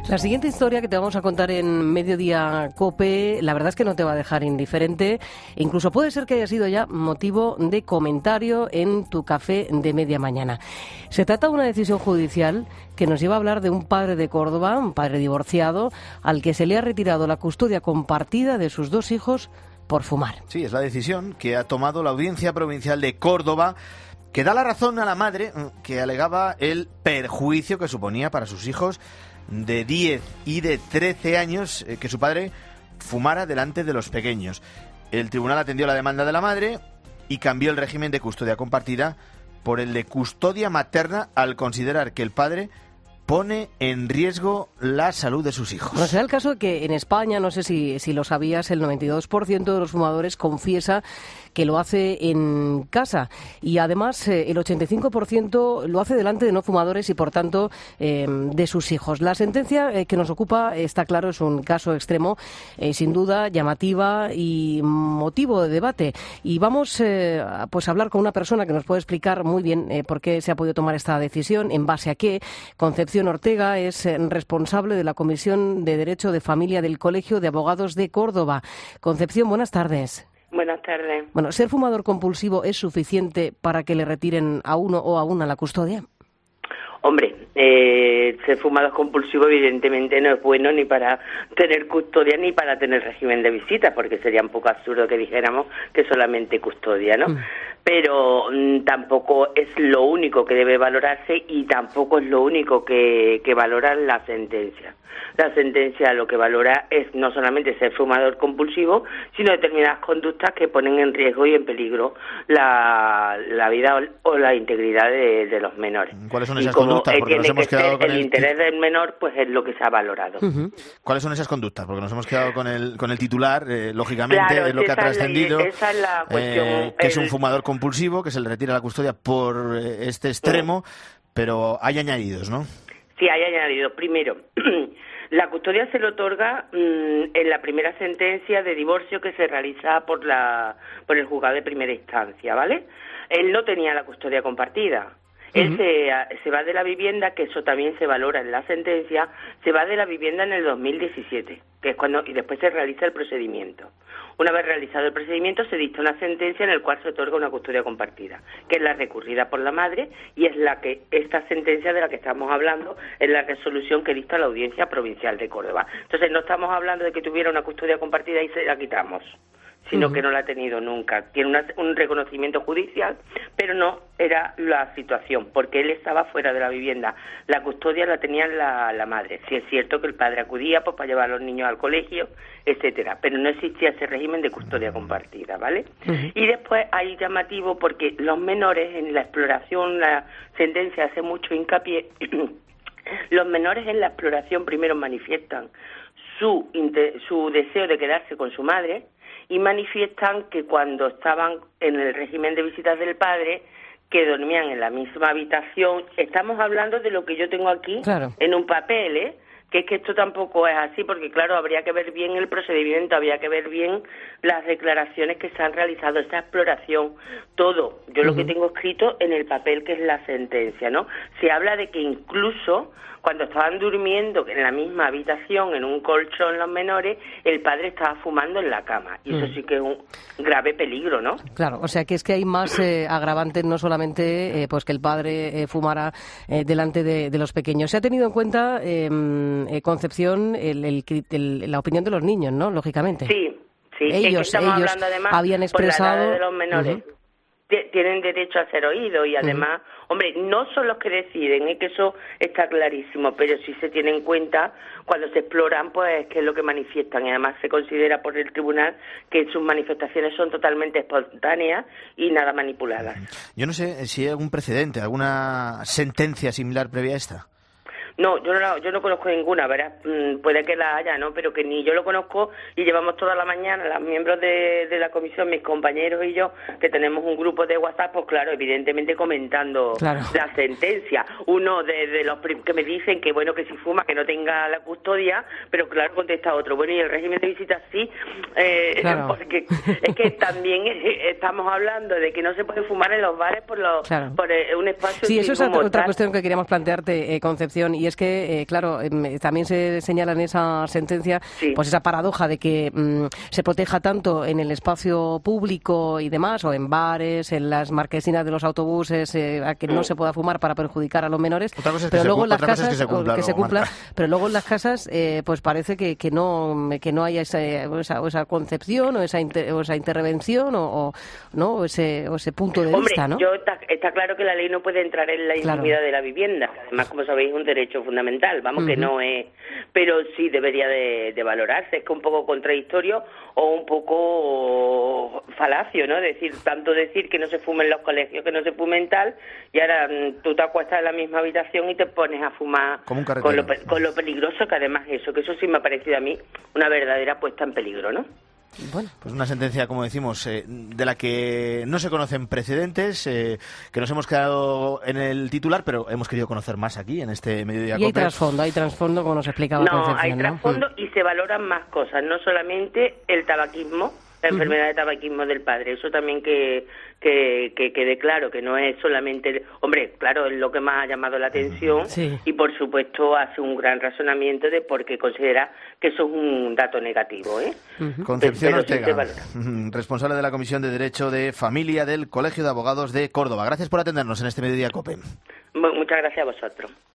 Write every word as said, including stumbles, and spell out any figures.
La siguiente historia que te vamos a contar en Mediodía COPE, la verdad es que no te va a dejar indiferente. Incluso puede ser que haya sido ya motivo de comentario en tu café de media mañana. Se trata de una decisión judicial que nos lleva a hablar de un padre de Córdoba, un padre divorciado, al que se le ha retirado la custodia compartida de sus dos hijos por fumar. Sí, es la decisión que ha tomado la Audiencia Provincial de Córdoba, que da la razón a la madre que alegaba el perjuicio que suponía para sus hijos de diez y de trece años eh, que su padre fumara delante de los pequeños. El tribunal atendió la demanda de la madre y cambió el régimen de custodia compartida por el de custodia materna al considerar que el padre pone en riesgo la salud de sus hijos. No será el caso de que en España, no sé si, si lo sabías, el noventa y dos por ciento de los fumadores confiesa que lo hace en casa y además eh, el ochenta y cinco por ciento lo hace delante de no fumadores y por tanto eh, de sus hijos. La sentencia eh, que nos ocupa, está claro, es un caso extremo, eh, sin duda llamativa y motivo de debate. Y vamos eh, pues a hablar con una persona que nos puede explicar muy bien eh, por qué se ha podido tomar esta decisión, en base a qué. Concepción Ortega es eh, responsable de la Comisión de Derecho de Familia del Colegio de Abogados de Córdoba. Concepción, buenas tardes. Buenas tardes. Bueno, ¿ser fumador compulsivo es suficiente para que le retiren a uno o a una la custodia? Hombre, eh, ser fumador compulsivo evidentemente no es bueno ni para tener custodia ni para tener régimen de visitas, porque sería un poco absurdo que dijéramos que solamente custodia, ¿no? Mm. Pero mm, tampoco es lo único que debe valorarse y tampoco es lo único que, que valora la sentencia. La sentencia lo que valora es no solamente ser fumador compulsivo, sino determinadas conductas que ponen en riesgo y en peligro la, la vida o, o la integridad de, de los menores. ¿Cuáles son esas y como conductas? Porque tiene nos hemos que quedado ser con el, el interés del menor, pues es lo que se ha valorado. Uh-huh. ¿Cuáles son esas conductas? Porque nos hemos quedado con el con el titular, eh, lógicamente, claro, es lo que ha trascendido. Esa es la cuestión. Eh, que el... es un fumador compulsivo, que se le retira la custodia por eh, este extremo, uh-huh. Pero hay añadidos, ¿no? Sí, hay añadidos. Primero, la custodia se le otorga mmm, en la primera sentencia de divorcio que se realiza por la por el juzgado de primera instancia, ¿vale? Él no tenía la custodia compartida. Uh-huh. Él se, se va de la vivienda, que eso también se valora en la sentencia, se va de la vivienda en el dos mil diecisiete, que es cuando y después se realiza el procedimiento. Una vez realizado el procedimiento, se dicta una sentencia en la cual se otorga una custodia compartida, que es la recurrida por la madre y es la que esta sentencia de la que estamos hablando es la resolución que dicta la Audiencia Provincial de Córdoba. Entonces, no estamos hablando de que tuviera una custodia compartida y se la quitamos, sino uh-huh. que no la ha tenido nunca. Tiene una, un reconocimiento judicial, pero no era la situación, porque él estaba fuera de la vivienda. La custodia la tenía la, la madre. Sí es cierto que el padre acudía pues para llevar a los niños al colegio, etcétera, pero no existía ese régimen de custodia compartida, ¿vale? Uh-huh. Y después hay llamativo porque los menores en la exploración, la sentencia hace mucho hincapié, los menores en la exploración primero manifiestan su, su deseo de quedarse con su madre, y manifiestan que cuando estaban en el régimen de visitas del padre, que dormían en la misma habitación, estamos hablando de lo que yo tengo aquí, claro, en un papel, ¿eh? Que es que esto tampoco es así, porque claro, habría que ver bien el procedimiento, habría que ver bien las declaraciones que se han realizado, esa exploración, todo. Yo uh-huh. lo que tengo escrito en el papel que es la sentencia, ¿no? Se habla de que incluso cuando estaban durmiendo en la misma habitación, en un colchón los menores, el padre estaba fumando en la cama. Y eso mm. sí que es un grave peligro, ¿no? Claro, o sea que es que hay más eh, agravantes, no solamente eh, pues que el padre eh, fumara eh, delante de, de los pequeños. Se ha tenido en cuenta, eh, eh, Concepción, el, el, el, la opinión de los niños, ¿no? Lógicamente. Sí, sí. Ellos, es que estamos ellos hablando, además, habían expresado... por la edad de los menores. Uh-huh. Tienen derecho a ser oídos y además, uh-huh. hombre, no son los que deciden, es que eso está clarísimo, pero sí se tiene en cuenta cuando se exploran, pues, qué es lo que manifiestan y además se considera por el tribunal que sus manifestaciones son totalmente espontáneas y nada manipuladas. Yo no sé si hay algún precedente, alguna sentencia similar previa a esta. No, yo no, yo no conozco ninguna, ¿verdad? Puede que la haya, ¿no? Pero que ni yo lo conozco y llevamos toda la mañana, los miembros de, de la comisión, mis compañeros y yo, que tenemos un grupo de WhatsApp, pues claro, evidentemente comentando claro. la sentencia. Uno de, de los que me dicen que, bueno, que si fuma, que no tenga la custodia, pero claro, contesta otro. Bueno, y el régimen de visitas sí, eh, claro. porque es que también estamos hablando de que no se puede fumar en los bares por, los, claro. por un espacio... Sí, eso es otra, tal. otra cuestión que queríamos plantearte, eh, Concepción, y es que, eh, claro, eh, también se señala en esa sentencia Sí. pues esa paradoja de que mm, se proteja tanto en el espacio público y demás, o en bares, en las marquesinas de los autobuses, eh, a que no se pueda fumar para perjudicar a los menores, Otra cosa es que pero se luego cu- en las otra cosa es casas, que se cumpla o que se luego, cumpla, Marta. pero luego en las casas eh, pues parece que, que no que no haya esa, esa, esa concepción o esa, inter, o esa intervención o, o, ¿no? o, ese, o ese punto de Hombre, vista, ¿no? yo está, está claro que la ley no puede entrar en la Claro. intimidad de la vivienda, que además, como sabéis, es un derecho fundamental, vamos, que Ujú. no es, pero sí debería de, de valorarse, es que un poco contradictorio o un poco falacio, ¿no? Decir, tanto decir que no se fume en los colegios, que no se fume en tal, y ahora mm, tú te acuestas en la misma habitación y te pones a fumar Como un con carretero. lo, pe- con lo peligroso que además eso, que eso sí me ha parecido a mí una verdadera puesta en peligro, ¿no? Bueno, Pues una sentencia, como decimos, eh, de la que no se conocen precedentes, eh, que nos hemos quedado en el titular, pero hemos querido conocer más aquí, en este Mediodía y hay Cope. trasfondo, hay trasfondo, como nos explicaba No, Concepción, hay ¿no? trasfondo y se valoran más cosas, no solamente el tabaquismo, la enfermedad de tabaquismo del padre, eso también que, que, que quede claro, que no es solamente, el- hombre, claro, es lo que más ha llamado la atención Sí. y por supuesto hace un gran razonamiento de por qué considera que eso es un dato negativo, ¿eh? Concepción Pero sí se Ortega, valora. responsable de la Comisión de Derecho de Familia del Colegio de Abogados de Córdoba. Gracias por atendernos en este Mediodía Cope. Mu- Muchas gracias a vosotros.